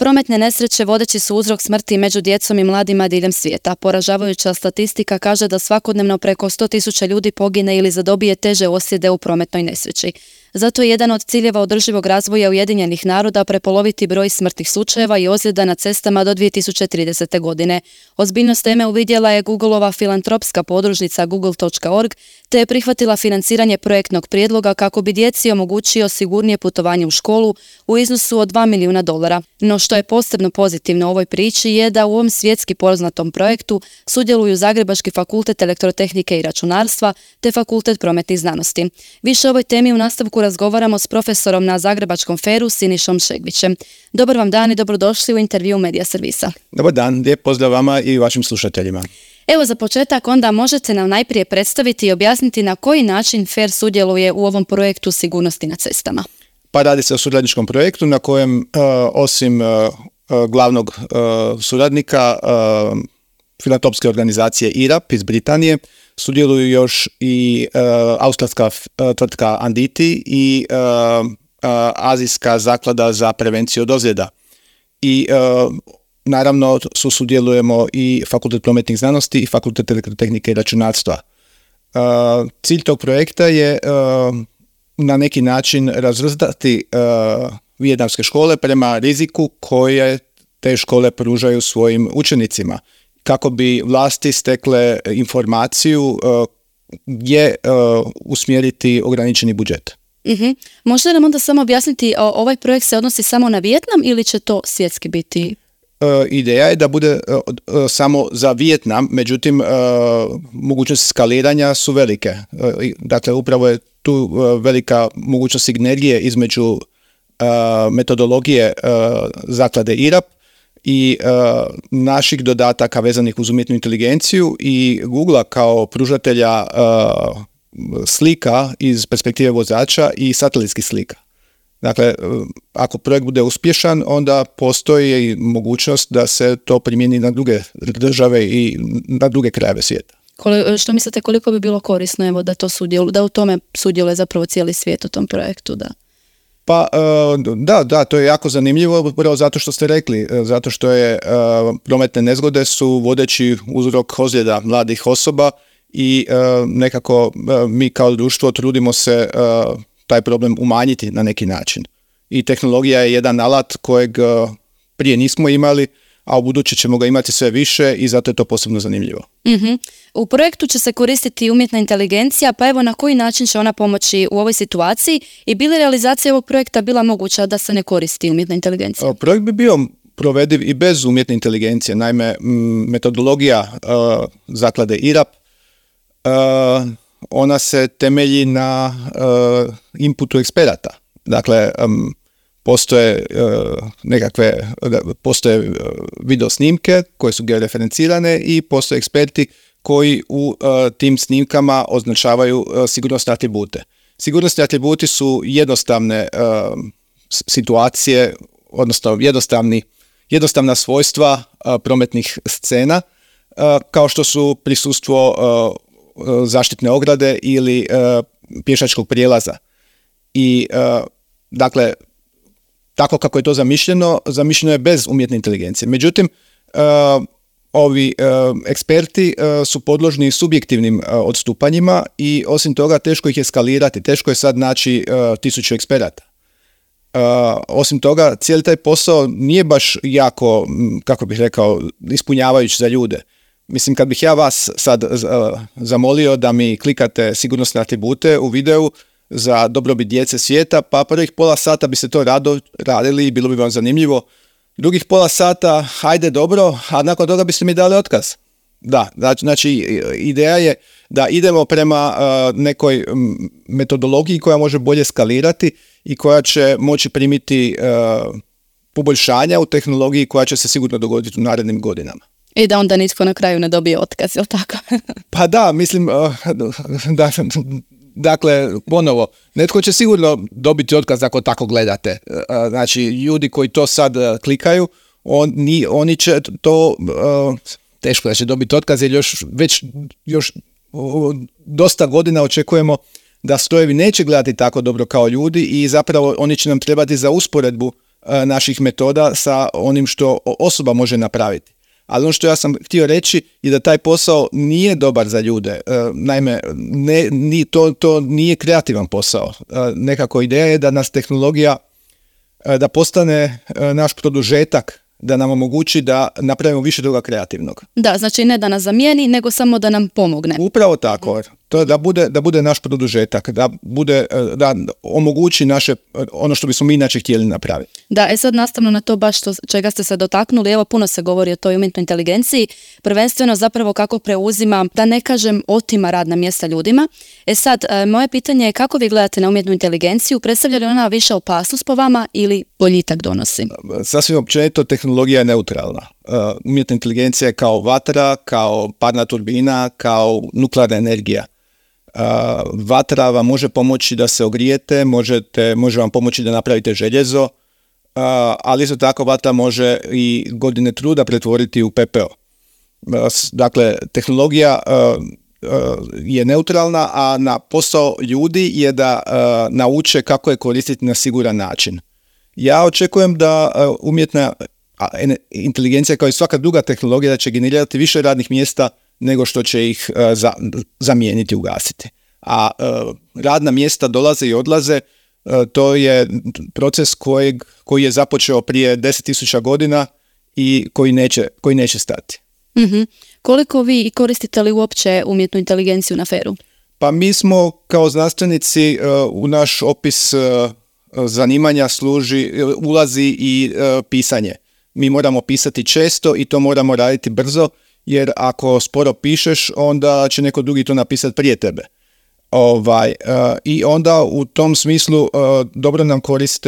Prometne nesreće vodeći su uzrok smrti među djecom i mladima diljem svijeta. Poražavajuća statistika kaže da svakodnevno preko 100.000 ljudi pogine ili zadobije teže ozljede u prometnoj nesreći. Zato je jedan od ciljeva održivog razvoja Ujedinjenih naroda prepoloviti broj smrtnih slučajeva i ozljeda na cestama do 2030. godine. Ozbiljnost teme uvidjela je Googleova filantropska podružnica google.org te je prihvatila financiranje projektnog prijedloga kako bi djeci omogućio sigurnije putovanje u školu u iznosu od $2 milijuna. No što je posebno pozitivno u ovoj priči je da u ovom svjetski poznatom projektu sudjeluju Zagrebački fakultet elektrotehnike i računarstva te Fakultet prometnih znanosti. Više o ovoj temi u nastavku razgovaramo s profesorom na Zagrebačkom FER-u Sinišom Šegvićem. Dobar vam dan i dobrodošli u intervju Medija Servisa. Dobar dan, lijep pozdrav vama i vašim slušateljima. Evo za početak onda možete nam najprije predstaviti i objasniti na koji način FER sudjeluje u ovom projektu sigurnosti na cestama. Pa radi se o suradničkom projektu na kojem osim glavnog suradnika filantropske organizacije IRAP iz Britanije sudjeluju još i australska tvrtka Anditi i Azijska zaklada za prevenciju od ozljeda. I naravno sudjelujemo i Fakultet prometnih znanosti i Fakultet elektrotehnike i računarstva. Cilj tog projekta je na neki način razvrstati vijetnamske škole prema riziku koje te škole pružaju svojim učenicima, kako bi vlasti stekle informaciju gdje usmjeriti ograničeni budžet. Možete nam onda samo objasniti, ovaj projekt se odnosi samo na Vijetnam ili će to svjetski biti? Ideja je da bude samo za Vijetnam, međutim mogućnosti skaliranja su velike. Dakle, upravo je tu velika mogućnost sinergije između metodologije zaklade IRAP i naših dodataka vezanih uz umjetnu inteligenciju i Googlea kao pružatelja slika iz perspektive vozača i satelitskih slika. Dakle, ako projekt bude uspješan, onda postoji i mogućnost da se to primijeni na druge države i na druge krajeve svijeta. Što mislite, koliko bi bilo korisno evo, da u tome sudjeluje zapravo cijeli svijet u tom projektu? Da. Pa da, to je jako zanimljivo, upravo zato što ste rekli, zato što je prometne nezgode su vodeći uzrok ozljeda mladih osoba i nekako mi kao društvo trudimo se taj problem umanjiti na neki način. I tehnologija je jedan alat kojeg prije nismo imali, a u buduće ćemo ga imati sve više i zato je to posebno zanimljivo. U projektu će se koristiti umjetna inteligencija, pa evo na koji način će ona pomoći u ovoj situaciji i bi li realizacija ovog projekta bila moguća da se ne koristi umjetna inteligencija? Projekt bi bio provediv i bez umjetne inteligencije. Naime, metodologija zaklade IRAP ona se temelji na inputu eksperata. Dakle, postoje video snimke koje su georeferencirane i postoje eksperti koji u tim snimkama označavaju sigurnosne atribute. Sigurnosni atributi su jednostavne situacije, odnosno jednostavna svojstva prometnih scena, kao što su prisustvo zaštitne ograde ili pješačkog prijelaza. I dakle, tako kako je to zamišljeno je bez umjetne inteligencije. Međutim, ovi eksperti su podložni subjektivnim odstupanjima i osim toga teško ih je skalirati, teško je sad naći 1000 eksperata. Osim toga, cijeli taj posao nije baš jako, kako bih rekao, ispunjavajući za ljude. Mislim, kad bih ja vas sad zamolio da mi klikate sigurnosne atribute u videu za dobrobit djece svijeta, pa prvih pola sata bi se to radili i bilo bi vam zanimljivo. Drugih pola sata, hajde dobro, a nakon toga biste mi dali otkaz. Da, znači ideja je da idemo prema nekoj metodologiji koja može bolje skalirati i koja će moći primiti poboljšanja u tehnologiji koja će se sigurno dogoditi u narednim godinama. I da onda nitko na kraju ne dobije otkaz, je li tako? Pa da, mislim, dakle, ponovo, netko će sigurno dobiti otkaz ako tako gledate. Znači, ljudi koji to sad klikaju, oni će to, teško da će dobiti otkaz, jer još dosta godina očekujemo da strojevi neće gledati tako dobro kao ljudi i zapravo oni će nam trebati za usporedbu naših metoda sa onim što osoba može napraviti. Ali ono što ja sam htio reći je da taj posao nije dobar za ljude. Naime, to nije kreativan posao. Nekako ideja je da nas tehnologija, da postane naš produžetak, da nam omogući da napravimo više toga kreativnog. Da, znači ne da nas zamijeni, nego samo da nam pomogne. Upravo tako. To je da bude naš produžetak, da omogući ono što bismo mi inače htjeli napraviti. Da, sad nastavno na to baš čega ste se dotaknuli, evo puno se govori o toj umjetnoj inteligenciji, prvenstveno zapravo kako preuzima, da ne kažem otima radna mjesta ljudima. Sad, moje pitanje je kako vi gledate na umjetnu inteligenciju, predstavlja li ona više opasnost po vama ili boljitak donosi? Sasvim općenito tehnologija je neutralna. Umjetna inteligencija je kao vatra, kao parna turbina, kao nuklearna energija. Vatra vam može pomoći da se ogrijete, može vam pomoći da napravite željezo, ali isto tako vatra može i godine truda pretvoriti u pepeo. Dakle, tehnologija je neutralna, a na posao ljudi je da nauče kako je koristiti na siguran način. Ja očekujem da umjetna inteligencija kao i svaka druga tehnologija da će generirati više radnih mjesta nego što će ih zamijeniti, ugasiti. A radna mjesta dolaze i odlaze, to je proces koji je započeo prije 10.000 godina i koji neće stati. Mm-hmm. Koliko vi koristite li uopće umjetnu inteligenciju na FER-u? Pa mi smo kao znanstvenici u naš opis zanimanja ulazi i pisanje. Mi moramo pisati često i to moramo raditi brzo, jer ako sporo pišeš, onda će neko drugi to napisati prije tebe. I onda u tom smislu dobro nam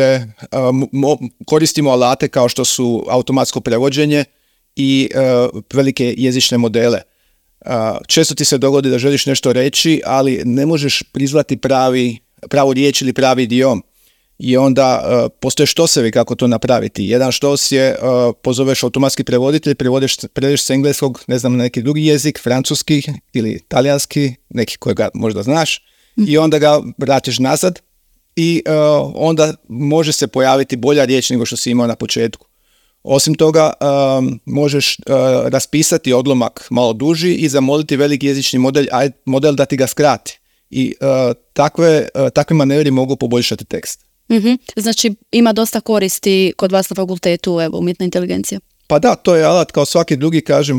koristimo alate kao što su automatsko prevođenje i velike jezične modele. Često ti se dogodi da želiš nešto reći, ali ne možeš prizvati pravu riječ ili pravi idiom. I onda postoje štosevi kako to napraviti. Jedan štos je pozoveš automatski prevoditelj, prevedeš s engleskog, ne znam, neki drugi jezik, francuski ili talijanski, neki kojega možda znaš, i onda ga vratiš nazad i onda može se pojaviti bolja riječ nego što si imao na početku. Osim toga, možeš raspisati odlomak malo duži i zamoliti veliki jezični model da ti ga skrati. I takve manevri mogu poboljšati tekst. Mm-hmm. Znači ima dosta koristi kod vas na fakultetu umjetna inteligencija? Pa da, to je alat kao svaki drugi, kažem,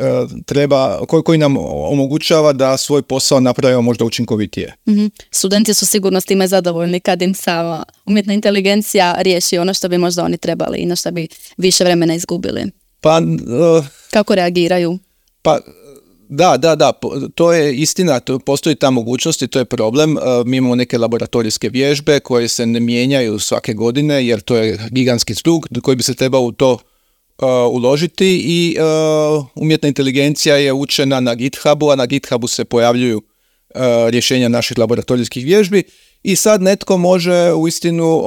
koji nam omogućava da svoj posao napravimo možda učinkovitije. Mm-hmm. Studenti su sigurno s time zadovoljni kad im sama umjetna inteligencija riješi ono što bi možda oni trebali i na što bi više vremena izgubili. Kako reagiraju? Pa da, to je istina, postoji ta mogućnost i to je problem. Mi imamo neke laboratorijske vježbe koje se ne mijenjaju svake godine jer to je gigantski trud koji bi se trebao u to uložiti i umjetna inteligencija je učena na GitHubu, a na GitHubu se pojavljuju rješenja naših laboratorijskih vježbi i sad netko može uistinu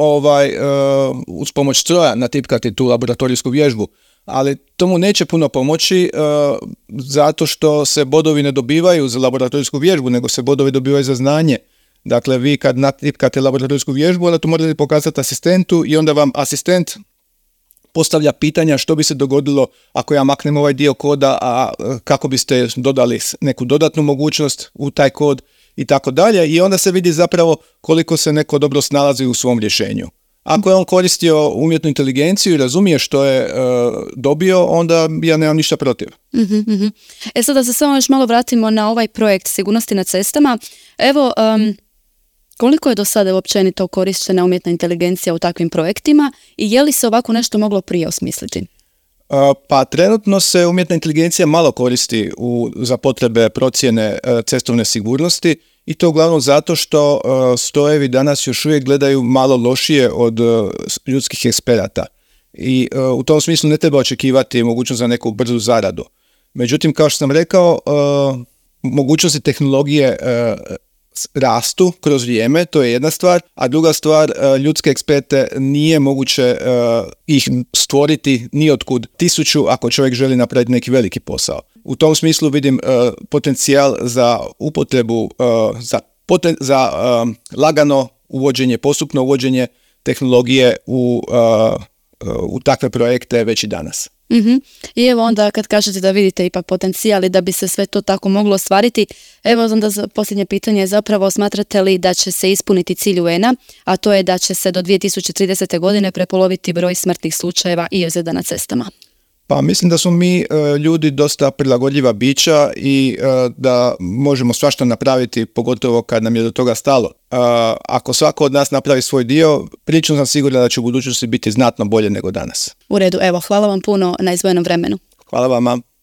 uz pomoć stroja natipkati tu laboratorijsku vježbu. Ali tomu neće puno pomoći zato što se bodovi ne dobivaju za laboratorijsku vježbu, nego se bodovi dobivaju za znanje. Dakle, vi kad natipkate laboratorijsku vježbu, onda to morate pokazati asistentu i onda vam asistent postavlja pitanja što bi se dogodilo ako ja maknem ovaj dio koda, a kako biste dodali neku dodatnu mogućnost u taj kod i tako dalje. I onda se vidi zapravo koliko se neko dobro snalazi u svom rješenju. Ako je on koristio umjetnu inteligenciju i razumije što je dobio, onda ja nemam ništa protiv. Mm-hmm. Sad da se samo još malo vratimo na ovaj projekt sigurnosti na cestama. Evo, koliko je do sada općenito korištena umjetna inteligencija u takvim projektima i je li se ovako nešto moglo prije osmisliti? Pa trenutno se umjetna inteligencija malo koristi za potrebe procjene cestovne sigurnosti i to uglavnom zato što strojevi danas još uvijek gledaju malo lošije od ljudskih eksperata i u tom smislu ne treba očekivati mogućnost za neku brzu zaradu. Međutim, kao što sam rekao, mogućnosti tehnologije rastu kroz vrijeme, to je jedna stvar, a druga stvar, ljudske eksperte nije moguće ih stvoriti ni otkud 1000 ako čovjek želi napraviti neki veliki posao. U tom smislu vidim potencijal za upotrebu, za lagano uvođenje, postupno uvođenje tehnologije u u takve projekte već i danas. I evo onda kad kažete da vidite ipak potencijal i da bi se sve to tako moglo ostvariti, evo onda posljednje pitanje je zapravo smatrate li da će se ispuniti cilj UN-a, a to je da će se do 2030. godine prepoloviti broj smrtnih slučajeva i ozljeda na cestama? Pa mislim da smo mi ljudi dosta prilagodljiva bića i da možemo svašta napraviti, pogotovo kad nam je do toga stalo. Ako svako od nas napravi svoj dio, prilično sam siguran da će u budućnosti biti znatno bolje nego danas. U redu, evo, hvala vam puno na izdvojenom vremenu. Hvala vama.